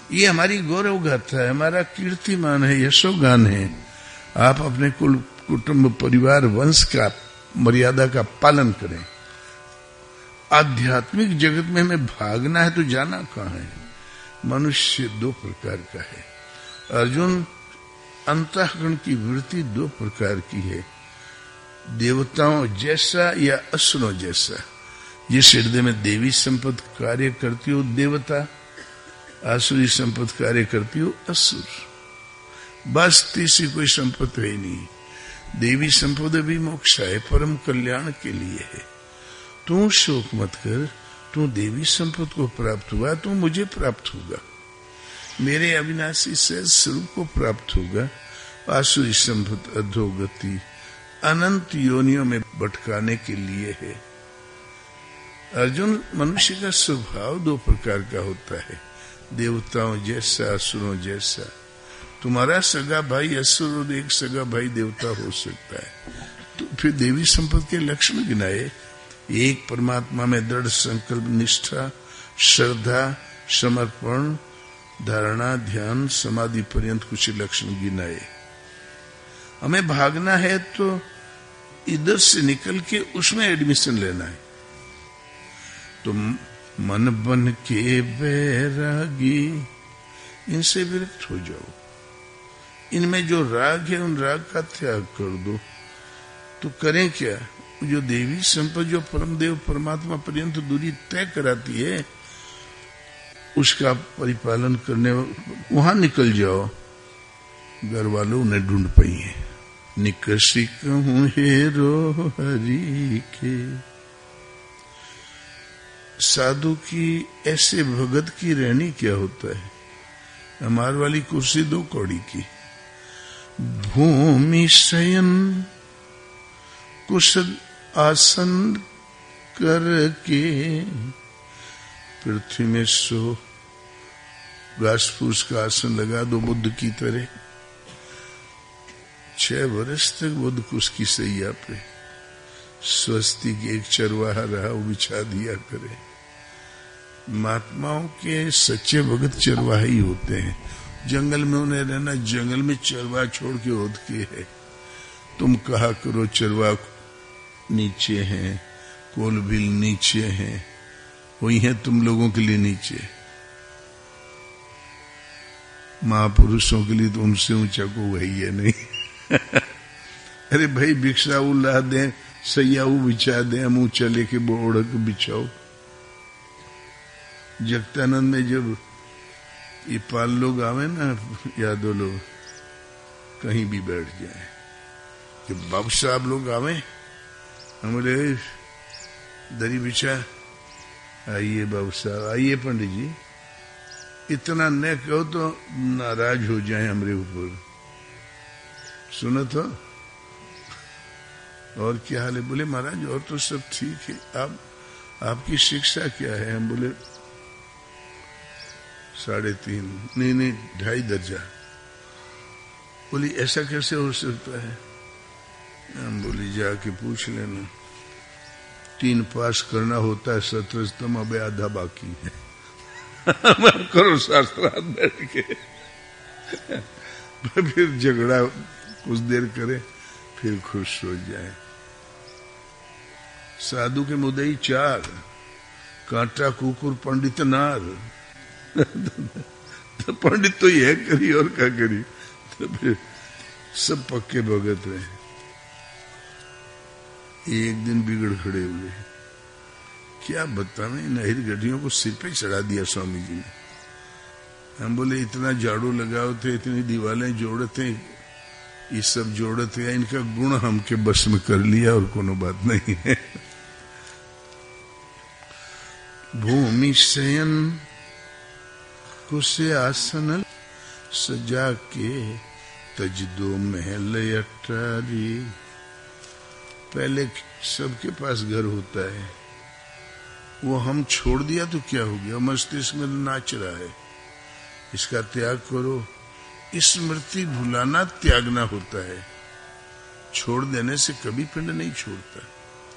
ये हमारी गौरव गाथा है, हमारा कीर्तिमान है, यशोगान है। आप अपने कुल कुटुंब परिवार वंश का मर्यादा का पालन करें। आध्यात्मिक जगत में हमें भागना है तो जाना कहाँ है? मनुष्य दो प्रकार का है अर्जुन। अंतःकरण की वृत्ति दो प्रकार की है, देवताओं जैसा या असुरों जैसा। जिस हृदय में देवी संपत्ति कार्य करती हो देवता, आसुरी संपत्ति कार्य करती हो असुर। बस तीसरी कोई संपत्ति है नहीं। देवी संपदा भी मोक्ष है, परम कल्याण के लिए है। तू शोक मत कर, तू देवी संपत्ति को प्राप्त हुआ, तू मुझे प्राप्त होगा, मेरे अविनाशी से स्वरूप को प्राप्त होगा। आसुरी संपत्ति अधोगति अनंत योनियों में भटकाने के लिए है। अर्जुन, मनुष्य का स्वभाव दो प्रकार का होता है, देवताओं जैसा, असुरों जैसा। तुम्हारा सगा भाई असुर और एक सगा भाई देवता हो सकता है। तो फिर देवी संपत्ति के लक्षण गिनाए। एक परमात्मा में दृढ़ संकल्प, निष्ठा, श्रद्धा, समर्पण, धारणा, ध्यान, समाधि पर्यंत कुछ लक्षण गिनाए। हमें भागना है तो इधर से निकल के उसमें एडमिशन लेना है। तो मन बन के बैरागी, इनसे विरक्त हो जाओ। इनमें जो राग है उन राग का त्याग कर दो। तो करें क्या? जो देवी संपत्ति, जो परमदेव परमात्मा पर्यंत दूरी तय कराती है, उसका परिपालन करने वहां निकल जाओ। घर वालों ने ढूंढ पाई है, निकसी कहूं हेरो हरि के। साधु की ऐसे भगत की रहनी क्या होता है? हमार वाली कुर्सी 2 कौड़ी की। भूमि शयन कुशल आसन करके, पृथ्वी में सो घास फूस का आसन लगा दो बुद्ध की तरह। 6 वर्ष तक बुद्ध को उसकी सैया पे स्वस्ति की एक चरवाहा रहा, वो बिछा दिया करे। महात्माओं के सच्चे भगत चरवाहे ही होते हैं। जंगल में उन्हें रहना, जंगल में चरवाहा छोड़ के ओद के है। तुम कहा करो चरवाहा नीचे हैं, कोलबिल नीचे हैं, वही है तुम लोगों के लिए नीचे। महापुरुषों के लिए तो उनसे ऊंचा को वही है नहीं। अरे भाई भिक्षा ला दें, सैयाऊ बिछा दें, हम ऊंचा लेके ओढ़ बिछाओ। जगतानंद में जब ये पाल लोग आवे ना, यादव लोग, कहीं भी बैठ जाए, जब बाबू साहब लोग आवे, हम बोले दरी बिछा, आइए बाबू साहब, आइए पंडित जी। इतना न कहो तो नाराज हो जाए हमरे ऊपर। सुनो तो, और क्या हाल है? बोले महाराज और तो सब ठीक है, आपकी शिक्षा क्या है? हम बोले 3.5, नहीं 2.5 दर्जा। बोली ऐसा कैसे हो सकता है? हम बोली जाके पूछ लेना। 3 पास करना होता है 17, अब आधा बाकी है। करो शास्त्रार्थ बैठ के। फिर झगड़ा कुछ देर करे, फिर खुश हो जाए। साधु के मुदई 4, कांटा कुकुर पंडित नार। तो पंडित तो यह करी और क्या करी? तो फिर सब पक्के भगत रहे। एक दिन बिगड़ खड़े हुए, क्या बतावें, नहर गड्ढियों को सिर पे चढ़ा दिया स्वामी जी ने। हम बोले इतना झाड़ू लगाओ थे, इतनी दीवारें जोड़ते, ये सब जोड़ते, इनका गुण हमके बस में कर लिया और कोनो बात नहीं है। भूमि शयन कुसे आसन सजा के, तज 2 महल अटारी। पहले सबके पास घर होता है, वो हम छोड़ दिया तो क्या हो गया? मस्तिष्क में नाच रहा है, इसका त्याग करो। स्मृति भुलाना त्यागना होता है, छोड़ देने से कभी पिंड नहीं छोड़ता।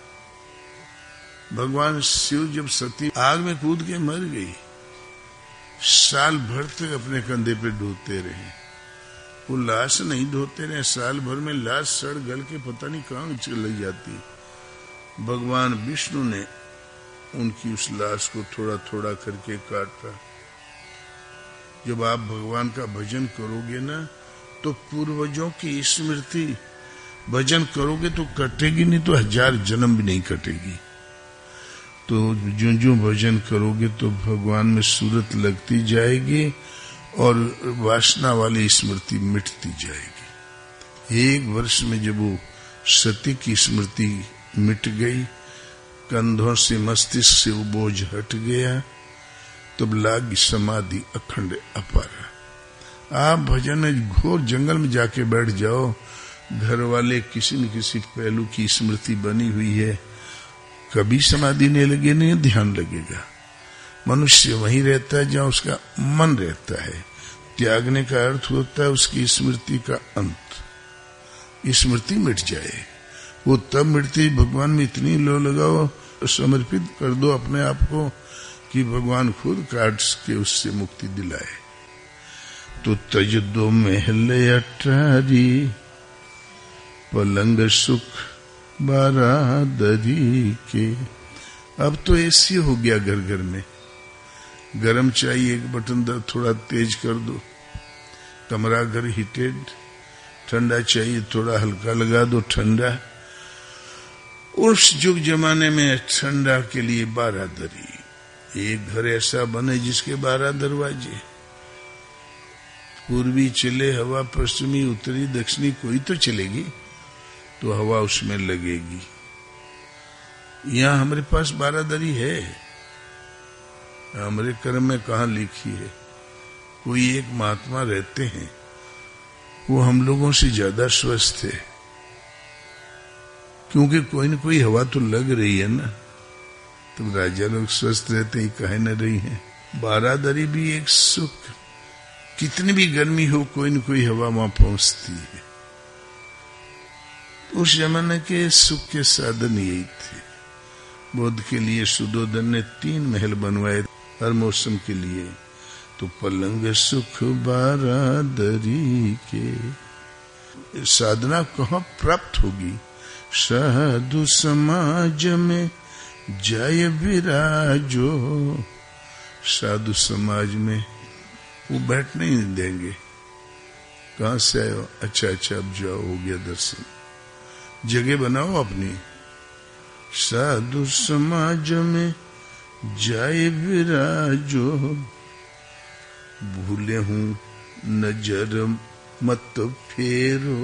भगवान शिव जब सती आग में कूद के मर गई साल भर तक अपने कंधे पे ढोते रहे। वो लाश नहीं ढोते रहे, साल भर में लाश सड़ गल के पता नहीं कहां चली जाती। भगवान विष्णु ने उनकी उस लाश को थोड़ा थोड़ा करके काटा। जब आप भगवान का भजन करोगे ना, तो पूर्वजों की स्मृति, भजन करोगे तो कटेगी नहीं तो 1000 जन्म भी नहीं कटेगी। तो जो जो भजन करोगे तो भगवान में सूरत लगती जाएगी और वासना वाली स्मृति मिटती जाएगी। 1 वर्ष में जब वो सती की स्मृति मिट गई, कंधों से मस्तिष्क से वो बोझ हट गया, तब लागी समाधि अखंड अपार। आप भजन में घोर जंगल में जाके बैठ जाओ, घर वाले किसी न किसी पहलू की स्मृति बनी हुई है, कभी समाधि नहीं लगे, नहीं ध्यान लगेगा। मनुष्य वहीं रहता है जहां उसका मन रहता है। त्यागने का अर्थ होता है उसकी स्मृति का अंत। स्मृति मिट जाए, वो तब मिटती, भगवान में इतनी लो लगाओ, समर्पित कर दो अपने आप को कि भगवान खुद काट के उससे मुक्ति दिलाए। तो तज दो महल अटारी, पलंग सुख बारादरी के। अब तो एसी हो गया घर घर में। गरम चाहिए, एक बटन दर थोड़ा तेज कर दो, कमरा घर हीटेड। ठंडा चाहिए, थोड़ा हल्का लगा दो ठंडा। उस युग जमाने में ठंडा के लिए बारादरी। एक घर ऐसा बने जिसके 12 दरवाजे, पूर्वी चले हवा, पश्चिमी, उत्तरी, दक्षिणी, कोई तो चलेगी तो हवा उसमें लगेगी। यहां हमारे पास बारादरी है, हमारे कर्म में कहां लिखी है। कोई एक महात्मा रहते हैं, वो हम लोगों से ज्यादा स्वस्थ है, क्योंकि कोई न कोई हवा तो लग रही है ना। तो राजा लोग स्वस्थ रहते ही कहे न रही है। बारादरी भी एक सुख, कितनी भी गर्मी हो कोई न कोई हवा वहां पहुंचती है। उस जमाने के सुख के साधन यही थे। बुद्ध के लिए सुदोधन ने 3 महल बनवाए हर मौसम के लिए। तो पलंग सुख बारादरी के। साधना कहाँ प्राप्त होगी? साधु समाज में जय विराजो। साधु समाज में वो बैठने ही नहीं देंगे। कहां से आए हो? अच्छा अब जाओ, हो गया दर्शन। जगह बनाओ अपनी। साधु समाज में जाए विराजो, भूले हूं नजर मत फेरो,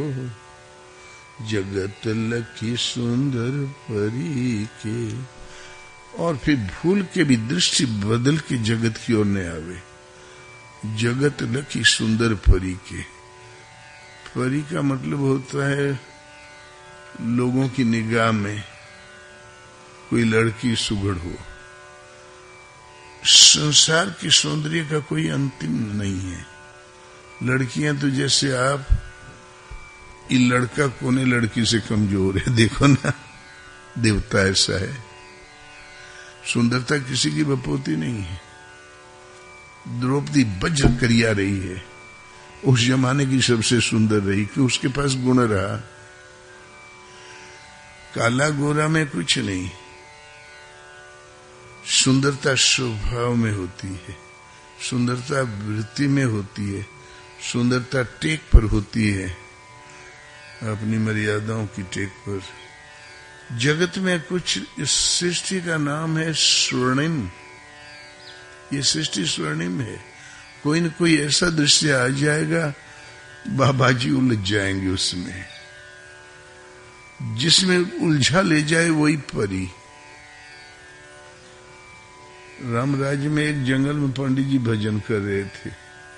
जगत लखी सुंदर परी के। और फिर भूल के भी दृष्टि बदल के जगत की ओर न आवे। जगत लखी सुंदर परी के। परी का मतलब होता है लोगों की निगाह में कोई लड़की सुघड़ हो। संसार की सौंदर्य का कोई अंतिम नहीं है। लड़कियां तो जैसे आप, ये लड़का कोने लड़की से कमजोर है, देखो ना, देवता ऐसा है। सुंदरता किसी की बपोती नहीं है। द्रौपदी वज्र करिया रही है, उस जमाने की सबसे सुंदर रही कि उसके पास गुण रहा। काला गोरा में कुछ नहीं, सुंदरता स्वभाव में होती है, सुंदरता वृत्ति में होती है, सुंदरता टेक पर होती है, अपनी मर्यादाओं की टेक पर। जगत में कुछ, इस सृष्टि का नाम है स्वर्णिम। ये सृष्टि स्वर्णिम है। कोई न कोई ऐसा दृश्य आ जाएगा, बाबा जी उलझ जाएंगे उसमें। जिसमें उलझा ले जाए वही परी। रामराज में एक जंगल में पंडित जी भजन कर रहे थे।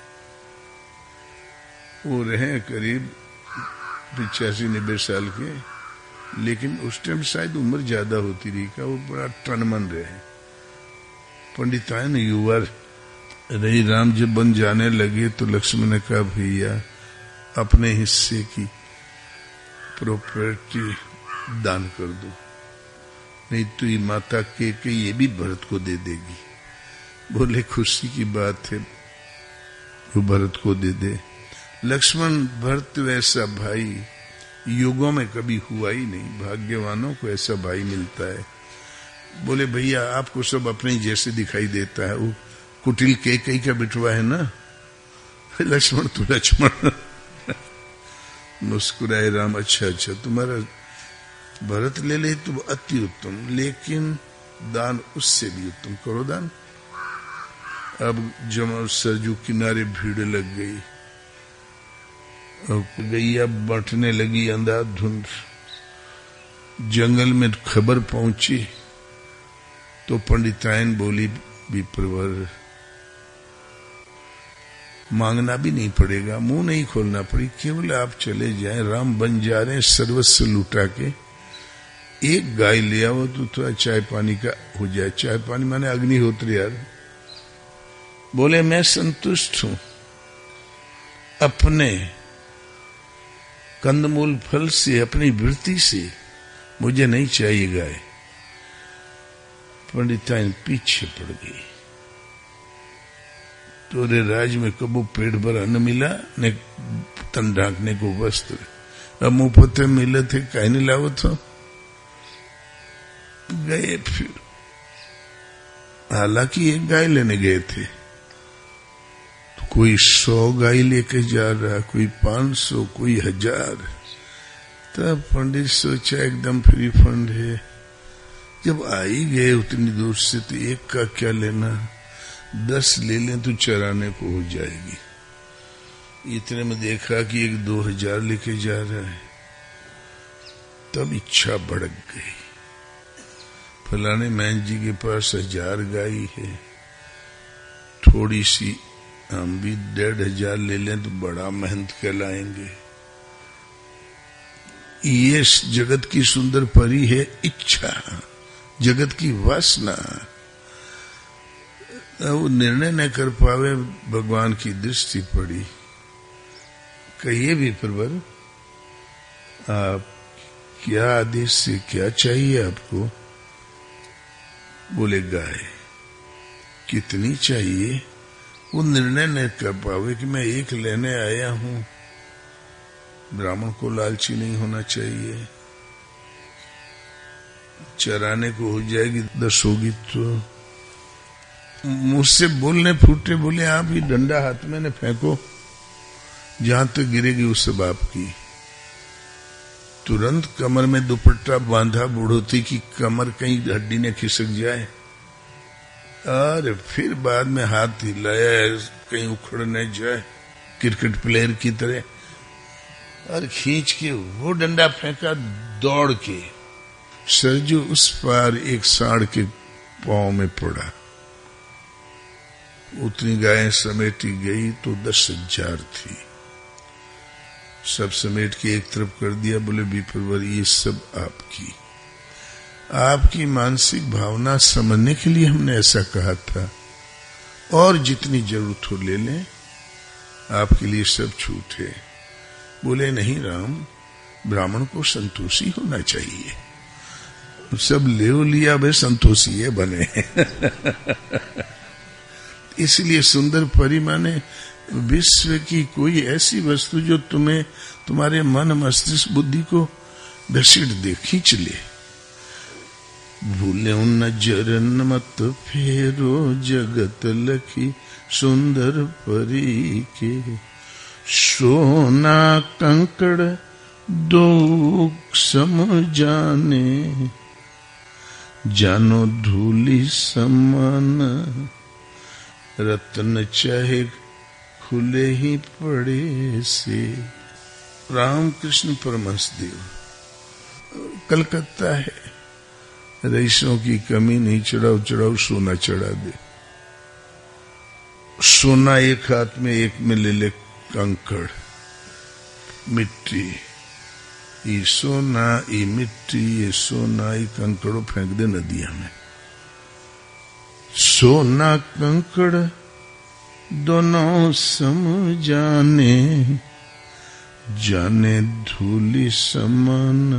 वो रहे करीब 85-90 साल के, लेकिन उस टाइम शायद उम्र ज्यादा होती रही का, वो बड़ा तनमन रहे। पंडितायन युवा रही। राम जब बन जाने लगे तो लक्ष्मण ने कहा, भैया अपने हिस्से की प्रॉपर्टी दान कर दो, नहीं तो ये माता के ये भी भरत को दे देगी। बोले खुशी की बात है, वो भरत को दे दे। लक्ष्मण भरत वैसा भाई युगों में कभी हुआ ही नहीं, भाग्यवानों को ऐसा भाई मिलता है। बोले भैया आपको सब अपने जैसे दिखाई देता है, वो कुटिल कैकेयी का बिटवा है ना। लक्ष्मण तो लक्ष्मण। मुस्कुराए राम, अच्छा अच्छा तुम्हारा भरत ले ले तो अति उत्तम, लेकिन दान उससे भी उत्तम करो दान। अब जमा सरजू किनारे भीड़ लग गई, गैया बांटने लगी अंधाधुंध। जंगल में खबर पहुंची तो पंडितायन बोली विप्रवर मांगना भी नहीं पड़ेगा, मुंह नहीं खोलना पड़ेगा, केवल आप चले जाएं, राम बन जा रहे हैं सर्वस्व लुटा के, एक गाय ले आओ तो थोड़ा चाय पानी का हो जाए। चाय पानी माने अग्निहोत्र यार। बोले मैं संतुष्ट हूं, अपने कंदमूल फल से, अपनी वृत्ति से, मुझे नहीं चाहिए गाय। पंडिताइन पीछे पड़ गई। तोरे राज में कबू पेट भर अन्न मिला ने तन ढांकने को वस्त्र, अब मुंह पत्ते मिले थे कहीं नहीं लाओ तो गए। फिर हालांकि एक गाय लेने गए थे, तो कोई 100 गाय लेके जा रहा, कोई 500, कोई 1000। तब पंडित सोचा एकदम फ्री फंड है, जब आ ही गए उतनी दूर से तो एक का क्या लेना, 10 ले लें तो चराने को हो जाएगी। इतने में देखा कि एक 2000 लेके जा रहा है, तब इच्छा भड़क गई। फलाने मैन जी के पास 1000 गाय है, थोड़ी सी हम भी 1500 ले लें तो बड़ा मेहनत कहलाएंगे। ये जगत की सुंदर परी है इच्छा, जगत की वासना। वो निर्णय न कर पावे, भगवान की दृष्टि पड़ी। कहिए भी प्रवर, आप क्या आदेश से क्या चाहिए आपको? बोले गाय। कितनी चाहिए? वो निर्णय न कर पावे कि मैं एक लेने आया हूं। ब्राह्मण को लालची नहीं होना चाहिए, चराने को हो जाएगी 10 होगी तो। मुझसे बोलने फूटे, बोले आप ही डंडा हाथ में ने फेंको, जहां तक गिरेगी उस सब आपकी। तुरंत कमर में दुपट्टा बांधा, बुढ़ोती की कमर कहीं हड्डी ने खिसक जाए। अरे फिर बाद में हाथ हिलाया कहीं उखड़ न जाए, क्रिकेट प्लेयर की तरह, और खींच के वो डंडा फेंका दौड़ के। सरजू उस पार एक सांड के पांव में पड़ा। उतनी गायें समेटी गई तो 10,000 थी। सब समेट के एक तरफ कर दिया। बोले विप्रवर ये सब आपकी मानसिक भावना समझने के लिए हमने ऐसा कहा था, और जितनी जरूरत हो ले लें, आपके लिए सब छूट है। बोले नहीं राम, ब्राह्मण को संतोषी होना चाहिए। सब ले लिया भाई, संतोषी है बने। इसलिए सुंदर परी माने विश्व की कोई ऐसी वस्तु जो तुम्हें, तुम्हारे मन मस्तिष्क बुद्धि को घसीट दे, खींच ले। भूले नजर मत फेरो, जगत लखी सुंदर परी के। सोना कंकड़ दो सम जाने, जानो धूली समान। रत्न चाहे खुले ही पड़े से। रामकृष्ण परमहंस देव, कलकत्ता है, रईसों की कमी नहीं, चढ़ाओ चढ़ाओ सोना चढ़ा दे। सोना एक हाथ में, एक में ले ले कंकड़ मिट्टी। ये सोना, ये मिट्टी, ये सोना, ये कंकड़ों फेंक दे नदिया में। सोना कंकड़ दोनों सम जाने, जाने धूली समान।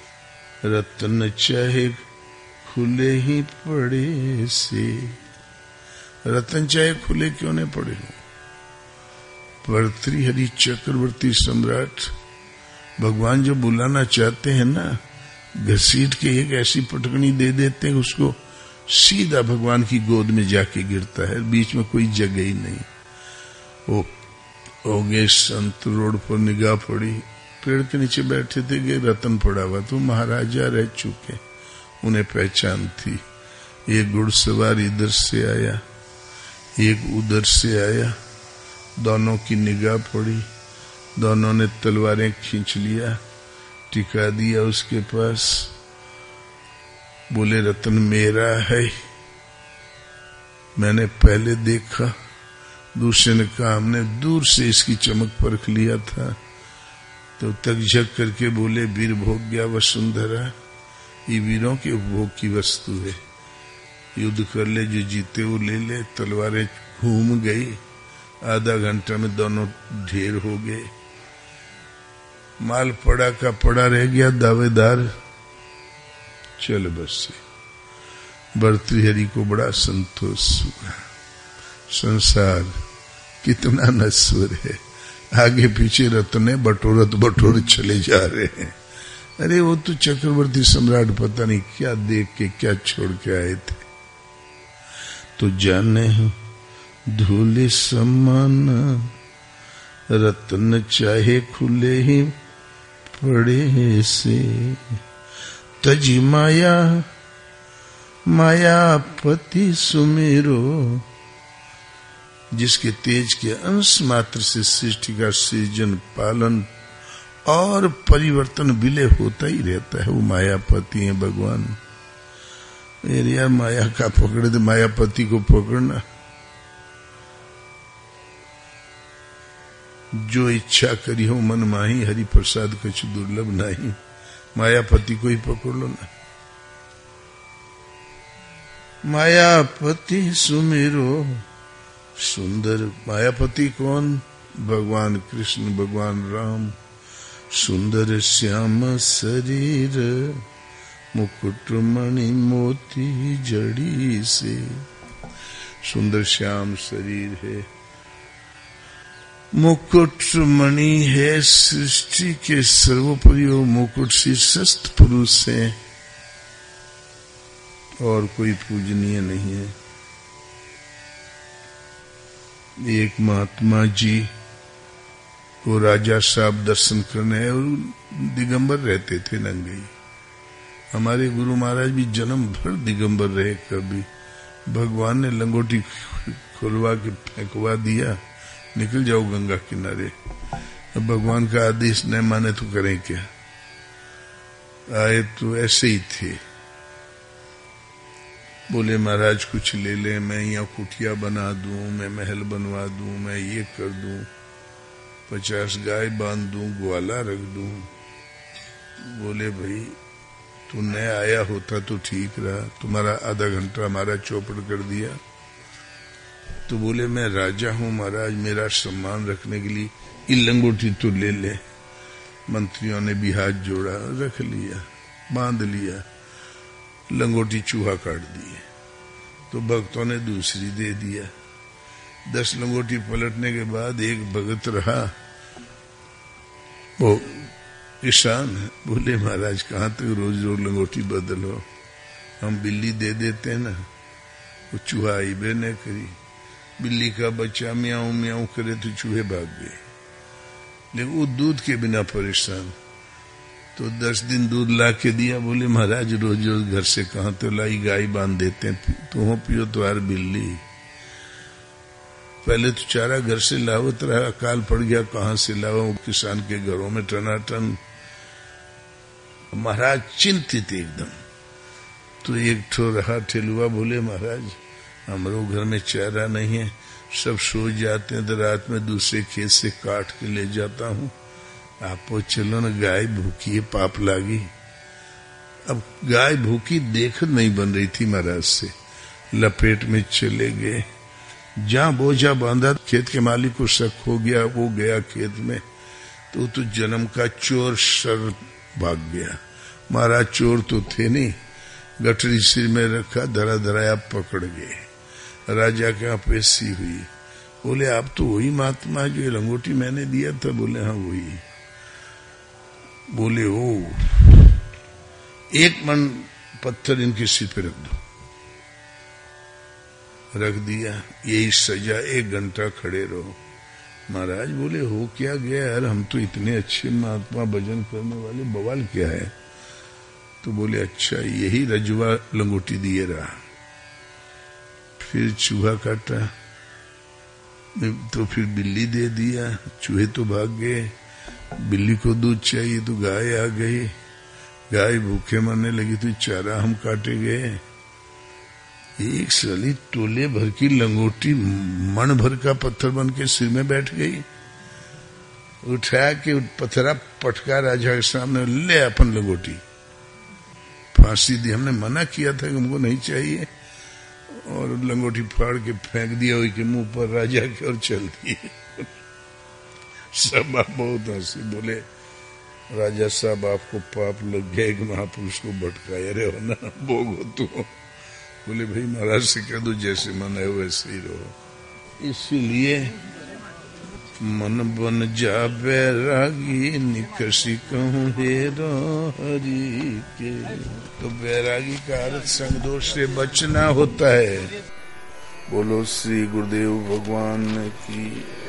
रत्न चाहे खुले ही पड़े से। रतन चाहे खुले क्यों नहीं पड़े हो। भर्तृहरि चक्रवर्ती सम्राट भगवान जो बुलाना चाहते हैं ना, घसीट के एक ऐसी पटकनी दे देते हैं उसको सीधा भगवान की गोद में जाके गिरता है, बीच में कोई जगह ही नहीं। वो हो गए संत, रोड पर निगाह पड़ी, पेड़ के नीचे बैठे थे कि रतन पड़ा हुआ, तो महाराजा रह चुके, उन्हें पहचान थी। एक घुड़सवार इधर से आया, एक उधर से आया, दोनों की निगाह पड़ी, दोनों ने तलवारें खींच लिया, टिका दिया उसके पास, बोले रतन मेरा है, मैंने पहले देखा। दूसरे ने कहा हमने दूर से इसकी चमक परख लिया था। तो तकझक करके बोले वीर भोग गया वसुंधरा, ये वीरों के उपभोग की वस्तु है, युद्ध कर ले, जो जीते वो ले ले। तलवारें घूम गई, आधा घंटा में दोनों ढेर हो गए, माल पड़ा का पड़ा रह गया, दावेदार चल बसे। भर्तृहरि को बड़ा संतोष हुआ, संसार कितना नश्वर है, आगे पीछे रत्ने बटोरत बटोर चले जा रहे हैं। अरे वो तो चक्रवर्ती सम्राट पता नहीं क्या देख के क्या छोड़ के आए थे। तो जाने धूलि समान रत्न चाहे खुले ही पड़े से, तजी माया मायापति सुमेरो। जिसके तेज के अंश मात्र से सृष्टि का सृजन, पालन और परिवर्तन विलय होता ही रहता है, वो मायापति है भगवान। अरे यार माया का पकड़े तो मायापति को पकड़ना, जो इच्छा करी हो मन माही, हरि प्रसाद कुछ दुर्लभ नहीं। मायापति को ही पकड़ लो ना। मायापति सुमेरो सुंदर। मायापति कौन? भगवान कृष्ण, भगवान राम। सुंदर श्याम शरीर, मुकुट मणि मोती जड़ी से। सुंदर श्याम शरीर है, मुकुट मणि है, सृष्टि के सर्वोपरि मुकुट शीर्षस्थ पुरुष है, और कोई पूजनीय नहीं है। एक महात्मा जी को राजा साहब दर्शन करने और दिगंबर रहते थे, नंगे। हमारे गुरु महाराज भी जन्म भर दिगंबर रहे। कभी भगवान ने लंगोटी खुलवा के फेंकवा दिया, निकल जाओ गंगा किनारे। अब भगवान का आदेश न माने तो करें क्या। आए तो ऐसे ही थे, बोले महाराज कुछ ले ले, मैं यहाँ कुटिया बना दूं, मैं महल बनवा दूं, मैं ये कर दूं, 50 गाय बांध दूं, ग्वाला रख दूं। बोले भाई तू न आया होता तो ठीक रहा, तुम्हारा आधा घंटा हमारा चौपट कर दिया। तो बोले मैं राजा हूं महाराज, मेरा सम्मान रखने के लिए ये लंगोटी तो ले ले। मंत्रियों ने भी हाथ जोड़ा, रख लिया, बांध लिया, लंगोटी चूहा काट दिए। तो भक्तों ने दूसरी दे दिया। 10 लंगोटी पलटने के बाद एक भगत रहा, वो ईशान है। बोले महाराज कहाँ तक रोज रोज लंगोटी बदलो, हम बिल्ली दे देते हैं ना। वो चूहा आई बे ने करी, बिल्ली का बच्चा म्याऊं म्याऊं करे तो चूहे भाग गए, लेकिन वो दूध के बिना परेशान। तो 10 दिन दूध ला के दिया। बोले महाराज रोज रोज घर से कहाँ तो लाई, गाय बांध देते हैं, तुम पियो तो यार बिल्ली। पहले तो चारा घर से लावत रहा, अकाल पड़ गया कहाँ से लावा, वो किसान के घरों में टनाटन। महाराज चिंतित एकदम। तो एक ठो रहा ठेलुआ, बोले महाराज हमारे घर में चारा नहीं है, सब सो जाते हैं तो रात में दूसरे खेत से काट के ले जाता हूँ, आप चलो न, गाय भूखी है, पाप लागी। अब गाय भूखी देख नहीं बन रही थी महाराज से, लपेट में चले गए। जहां बोझा बांधा, खेत के मालिक को शक हो गया, वो गया खेत में, तो जन्म का चोर सर भाग गया। महाराज चोर तो थे नहीं, गठरी सिर में रखा, धरा धराया, पकड़ गए। राजा के यहाँ पेशी हुई। बोले आप तो वही महात्मा है जो ये लंगोटी मैंने दिया था? बोले हाँ वही। बोले ओ 1 मन पत्थर इनके सिर पे रख दो। रख दिया। यही सजा, 1 घंटा खड़े रहो। महाराज बोले हो क्या गया यार, हम तो इतने अच्छे महात्मा भजन करने वाले, बवाल क्या है? तो बोले अच्छा यही रजुआ लंगोटी दिए रहा। फिर चूहा काटा तो फिर बिल्ली दे दिया, चूहे तो भाग गए। बिल्ली को दूध चाहिए तो गाय आ गई, गाय भूखे मरने लगी तो चारा हम काटे गए। एक साली टोले भर की लंगोटी मन भर का पत्थर बन के सिर में बैठ गई। उठा के पत्थरा पटका राजा के सामने, ले अपन लंगोटी। फांसी दी। हमने मना किया था कि हमको नहीं चाहिए, और लंगोटी फाड़ के फेंक दिया हुई के मुंह पर राजा के और चल दिए। सब बहुत हंसी। बोले राजा साहब आपको पाप लग गया एक महापुरुष को भटकाया। अरे हो ना, भोगो तू। बोले भाई महाराज से कह दो जैसे मन है वैसे ही रहो। इसीलिए मन बन जा बैरागी, निकसी कहूँ हेरो हरि के। तो बैरागी का अर्थ संग दोष से बचना होता है। बोलो श्री गुरुदेव भगवान की।